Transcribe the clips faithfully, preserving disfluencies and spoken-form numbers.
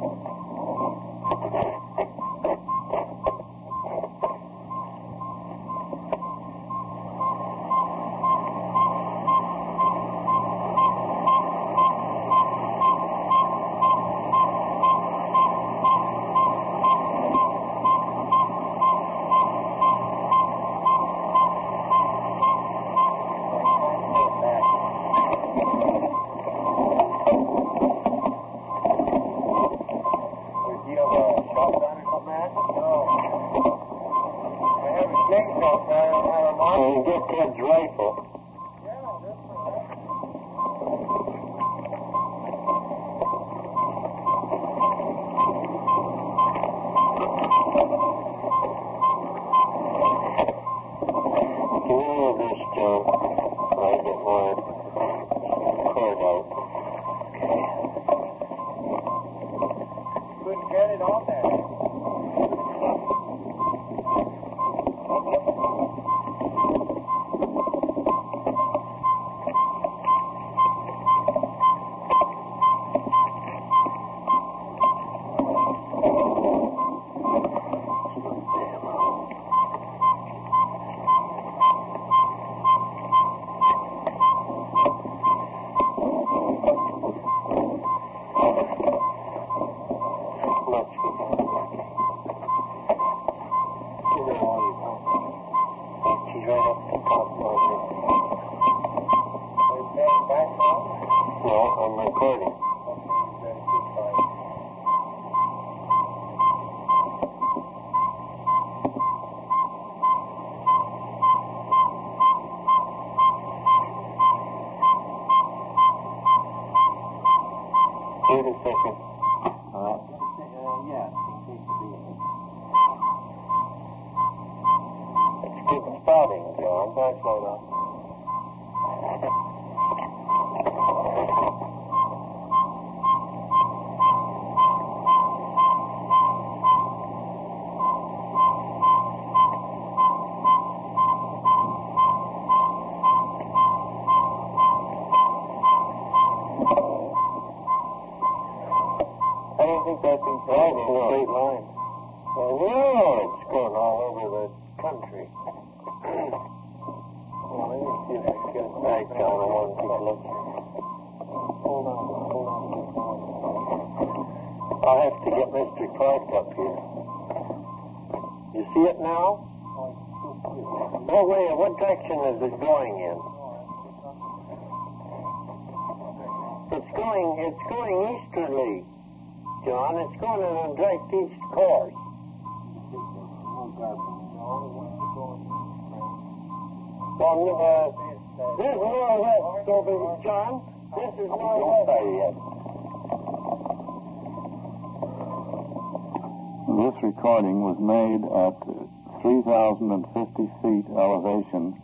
This recording was made at three thousand fifty feet elevation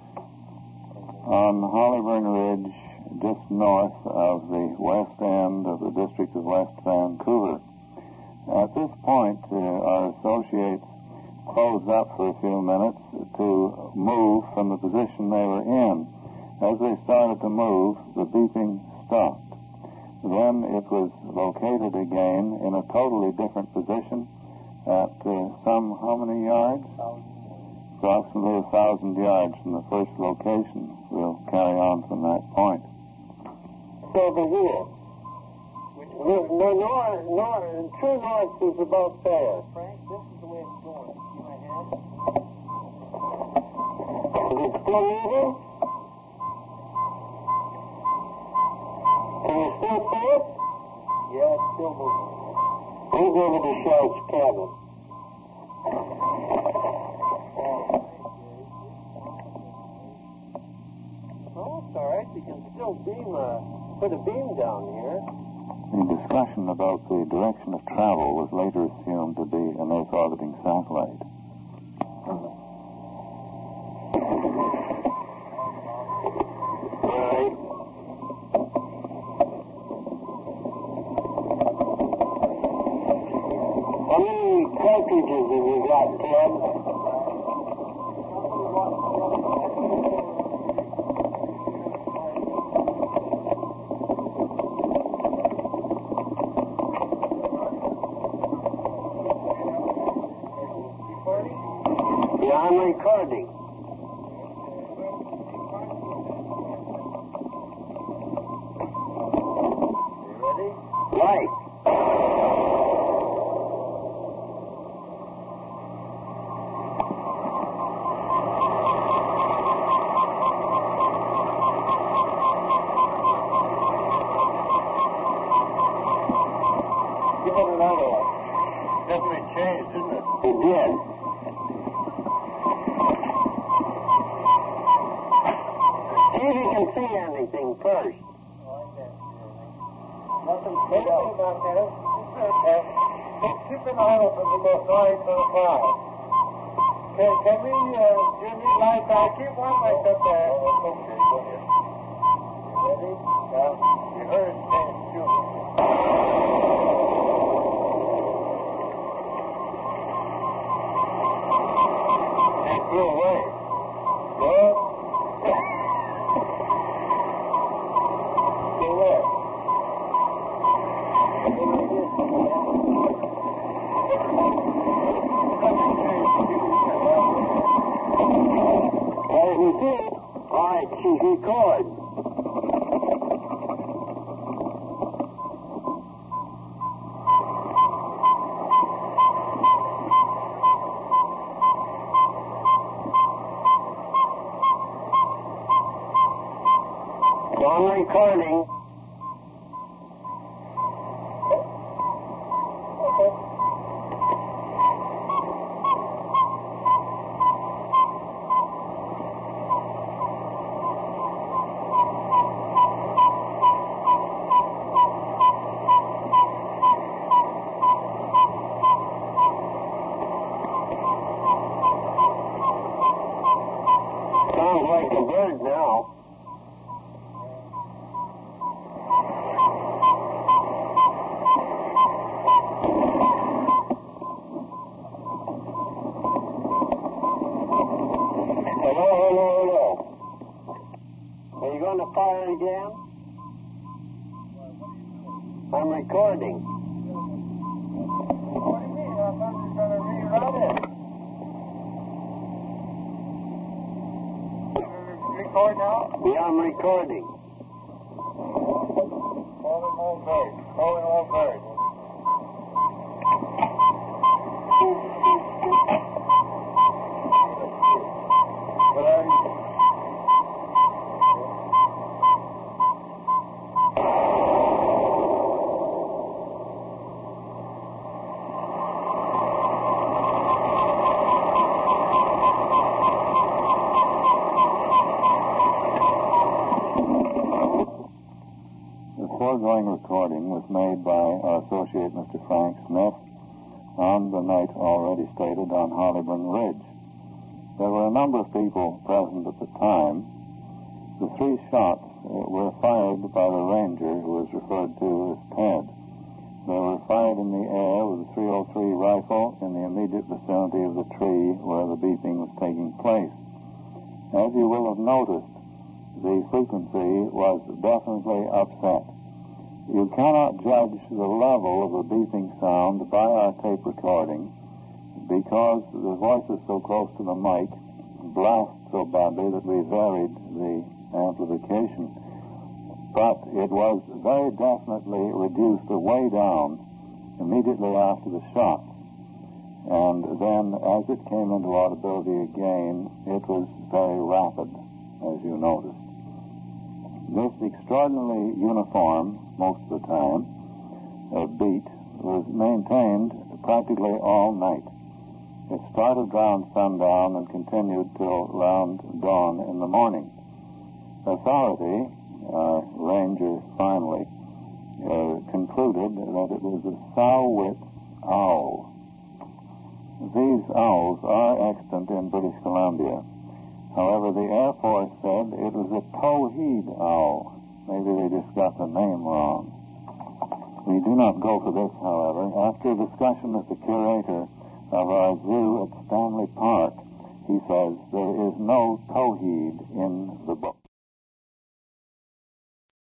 on Hollyburn Ridge, just north of the west end of the district of West Vancouver. At this point, uh, our associates closed up for a few minutes to move from the position they were in. As they started to move, the beeping stopped. Then it was located again in a totally different position at uh, some, how many yards? Approximately a thousand yards from the first location. We'll carry on from that point. Over here. No, no, north, north, true north is about there. Frank, this is the way it's going. See my hand? Is it still moving? Can you still see it? Yeah, it's still moving. Move over to Shell's cabin. Oh, it's all right. You can still beam, uh, put a beam down here. The discussion about the direction of travel was later assumed to be an Earth-orbiting satellite. Right. How many cartridges have you got, Ted? recording. You ready? Right. Give it another one. Definitely changed, didn't it? It did. See if you can see anything first. Nothing big out there. Okay. Keep an eye open to go five for five. Can, can we, uh, Jimmy, light back? Keep one light up there. Okay, go ahead. You ready? Yeah. You heard James Junior It flew away. Good. Still there. Well, we did. All right, she's recording. So I'm recording. Sounds like a bird now. Hello, hello, hello. Are you going to fire again? I'm recording. What do you mean? I thought you were going to rerun it. Record now? Yeah, I'm recording. Call him all bird. Call him all bird. But are you... The foregoing recording was made by our associate, Mister Frank Smith, on the night already stated on Hollyburn Ridge. There were a number of people present at the time. The three shots uh, were fired by the ranger who was referred to as Ted. They were fired in the air with a three oh three rifle in the immediate vicinity of the tree where the beeping was taking place. As you will have noticed, the frequency was definitely upset. You cannot judge the level of the beeping sound by our tape recording because the voice is so close to the mic, blast so badly that we varied the amplification. But it was very definitely reduced way down immediately after the shot. And then as it came into audibility again, it was very rapid, as you noticed. This extraordinarily uniform, most of the time, uh, beat was maintained practically all night. It started around sundown and continued till around dawn in the morning. Authority, uh, ranger finally, uh, concluded that it was a sow-wit owl. These owls are extant in British Columbia. However, the Air Force said it was a towheed owl. Maybe they just got the name wrong. We do not go for this, however. After a discussion with the curator of our zoo at Stanley Park, he says there is no towheed in the book.